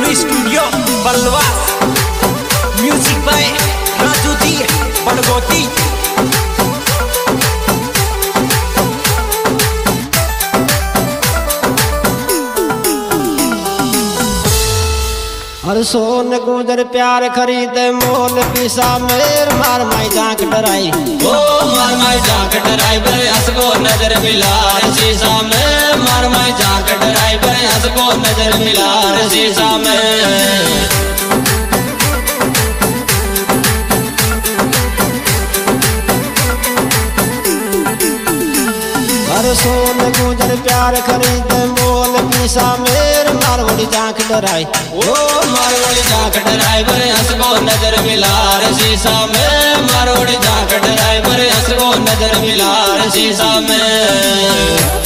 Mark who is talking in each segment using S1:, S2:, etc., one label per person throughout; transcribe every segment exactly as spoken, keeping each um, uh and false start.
S1: Studio Balwa. Music by Raju दी बड़गोती।
S2: हर सोन गुजर प्यार खरीदे मोल पीसा मेर मार माई जांक डराई।
S3: ओ मार माई जांक डराई बरे हंसको नजर मिला शीशा में। मार माई जांक डराई बरे हंसको नजर मिला शीशा में।
S2: हर सोन गुजर प्यार खरीदे मोल पीसा मेर मारवाड़ी जांक डराई।
S3: ओ मारवाड़ी जांक डराई बरे हंसको नजर मिला शीशा में। मारवाड़ी जांक डराई बरे हंसको नजर मिला शीशा में।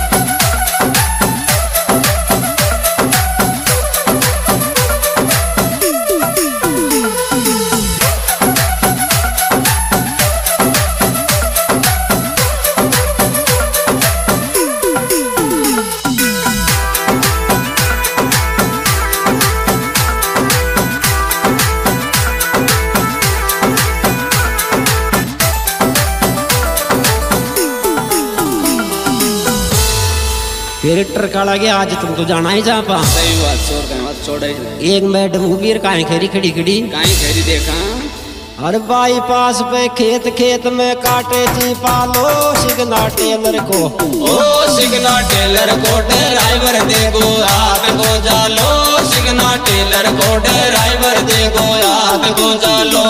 S2: फिर काला गया आज तुम तो जाना ही जा पा।
S3: सही बात छोड़ गए मत छोड़
S2: एक मैडम उबीर काहे खेरी खड़ी खड़ी
S3: काहे खेरी देखा।
S2: हर बाई पास पे खेत खेत में काटे जी पालो सिगना टेलर को।
S3: ओ सिगना टेलर को ड्राइवर देखो आप को जालो। सिगना टेलर को ड्राइवर देखो आप को जालो।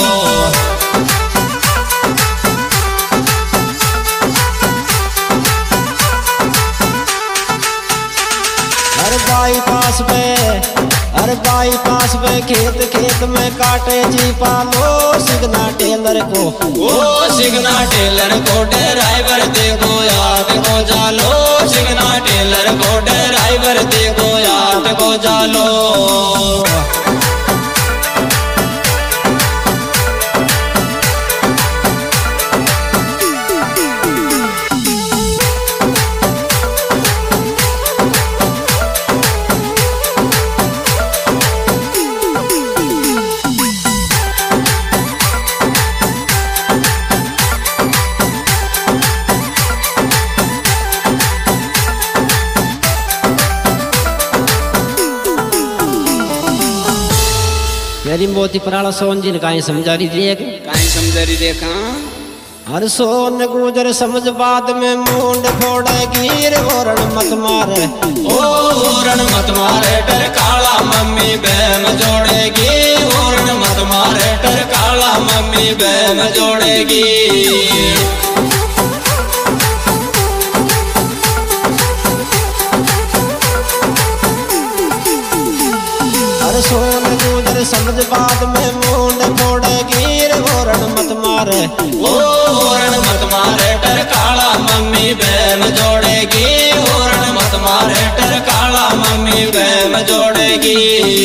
S2: बाई पास में हर बाई पास में खेत खेत में काटे जी पालो सिगना टेलर को।
S3: ओ सिगना टेलर को ड्राइवर देखो आप को जालो। सिगना टेलर को ड्राइवर देखो आप को जालो।
S2: मेरी मोती पराला सोन जी ने काहे समझा रही देख
S3: काहे समझा रही देखा।
S2: हर सोन गुजर समझ बाद में मुंड फोड़े गिर ओरण मत मारे।
S3: ओ ओरण मत मारे डर काला मम्मी बहम जोड़ेगी। ओरण मत मारे डर काला मम्मी बहम जोड़ेगी।
S2: हर सोन गुजर समझ बाद में मुंड फोड़े गिर ओरण मत मारे।
S3: ओ ओरण मत मारे डर काला मम्मी बहम जोड़ेगी। ओरण मत मारे डर काला मम्मी बहम जोड़ेगी।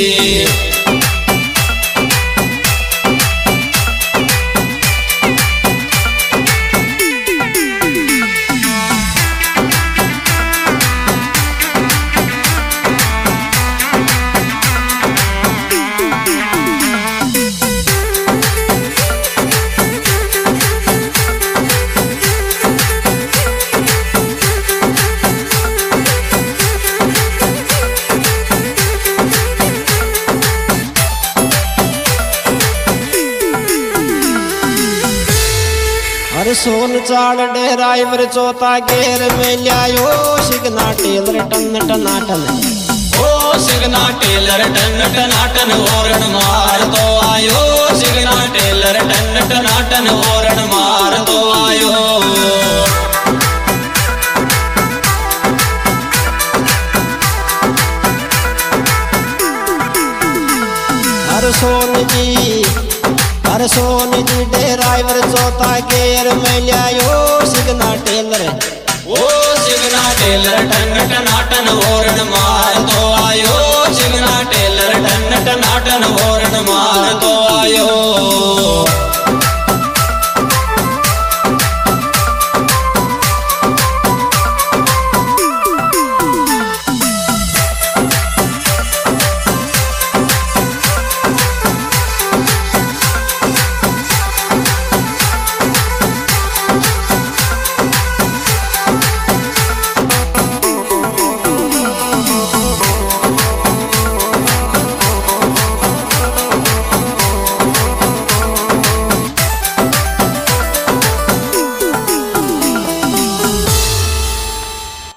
S2: हर सोन चाल ड्राइवर चौथा गेर में लियायो सिगना टेलर टन टनाटन।
S3: ओ सिगना टेलर टन टनाटन ओरण मार तो आयो। सिगना टेलर टन टनाटन ओरण मार तो आयो।
S2: हर सोन जी हर सोन जी ड्राइवर चौथा गेर में लियायो सिगना टेलर।
S3: ओ सिगना टेलर टन टनाटन ओरण मार तो आयो। सिगना टेलर टन टनाटन ओरण मार तो आयो।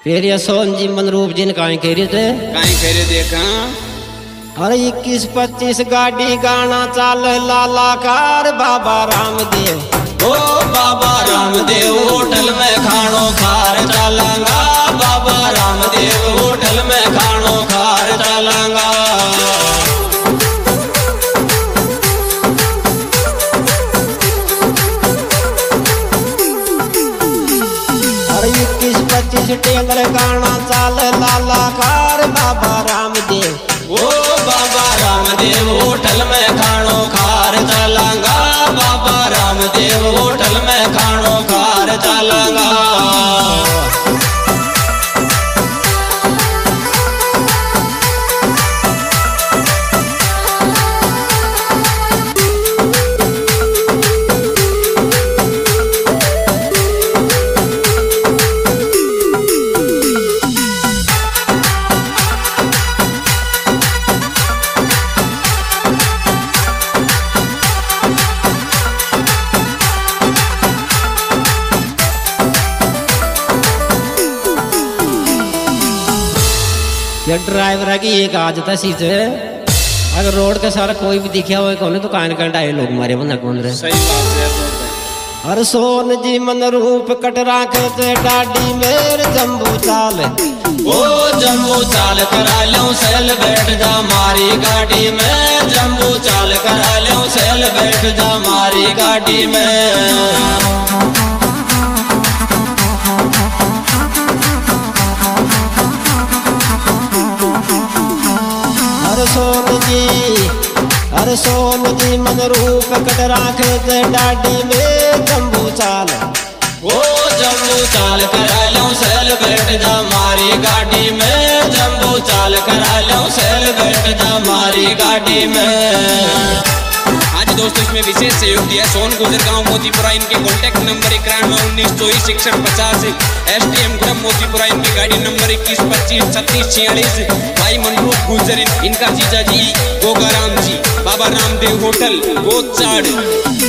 S2: फिर ये सोन जी मन रूप जिन काई कह रहे थे
S3: काई कह रहे देखा।
S2: अरे इक्कीस पच्चीस गाड़ी गाना चाल लाला कार बाबा रामदेव।
S3: ओ बाबा रामदेव होटल में खानो खार चालांगा। बाबा रामदेव होटल में खानो खार चालांगा।
S2: अरे इक्कीस पच्चीस टेंगर गाना चाल लाला कार बाबा रामदेव।
S3: ओ बाबा रामदेव होटल में खानो खार चालांगा। बाबा रामदेव होटल में खानो खार चालांगा।
S2: ये ड्राइवर की एक आदत है सीधे अगर रोड के सारा कोई भी दिखा हुआ कौन तो कान कान आए लोग मारे बंदा कौन रहे।
S3: सही बात है।
S2: हर सोन जी मन रूप कट राखे ते डाडी मेर जम्बू चाल।
S3: ओ जम्बू चाल करा लो सेल बैठ जा मारी गाड़ी में। जम्बू चाल करा लो सेल बैठ जा मारी गाड़ी में।
S2: हर सोन जी हर सोन जी मन रूप कट राखे ते डाडी में जम्बू चाल।
S3: ओ जम्बू चाल करा लो सेल बैठ जा मारी गाड़ी में। जम्बू चाल करा लो सेल बैठ जा मारी गाड़ी में। आज दोस्तों इसमें विशेष सहयोग दिया सोन गुजर गांव मोतीपुरा। इनके कॉन्टैक्ट नंबर इक्यानवे उन्नीस चौबीस इकसठ पचास। एस टी एम ग्राम मोतीपुरा। इनकी गाड़ी नंबर इक्कीस पच्चीस छत्तीस छियालीस। भाई मनरूप गुजर इनका जीजा जी गोगाराम जी। बाबा रामदेव होटल गोचाड़।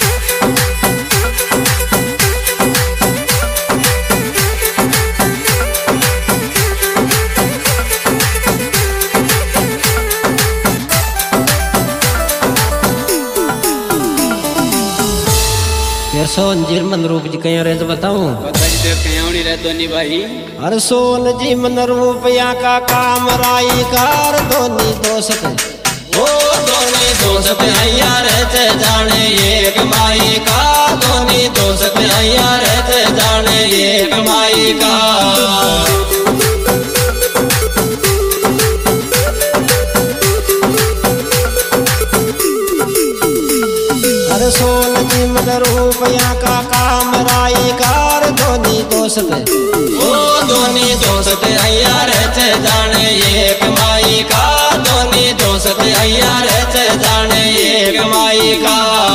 S2: यार सोन जी मन रूप जी कहीं रहे तो बताऊं।
S3: भाई
S2: अरे सोन जी मन रूप यहाँ का काम राई कार दोनी दोस्त।
S3: ओ दोनी दोस्त हैया रहते जाने एक माई का। दोनी दोस्त हैया रहते जाने एक माई का।
S2: अरे सोन जी मन रूप यहाँ का काम राई कार दोनी दोस्त।
S3: ओ दोनी दोस्त हैया रहते जाने एक माई का। दोनी दोस्त हैया रहते जाने एक माई का।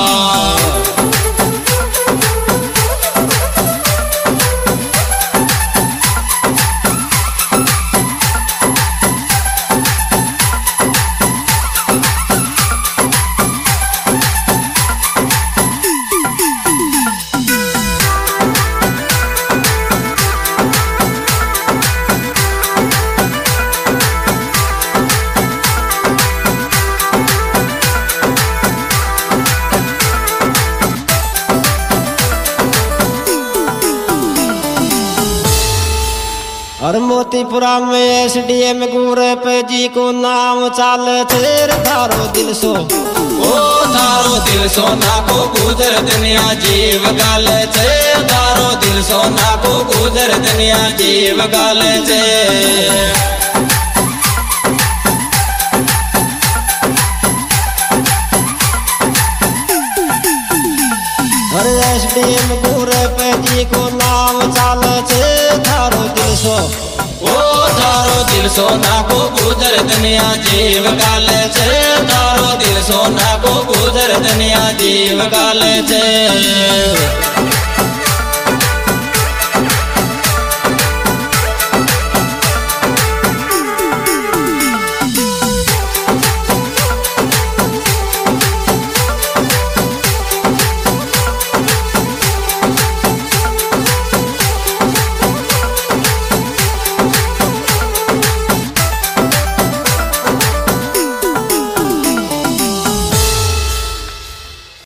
S2: और मोतीपुरा में एस डी एम गुरे पे जी को नाम चाल तेर थारो दिल सो।
S3: ओ थारो दिल सोना को गुजर दुनिया जीव गाल छे। थारो दिल सोना को गुजर दुनिया जीव गाल छे।
S2: और एस डी एम गुरे पे जी को नाम चाल छे थारो दिल सो।
S3: ओ थारो दिल सोना को गुजर दुनिया जीव गाल छे। थारो दिल सोना को गुजर दुनिया जीव गाल छे।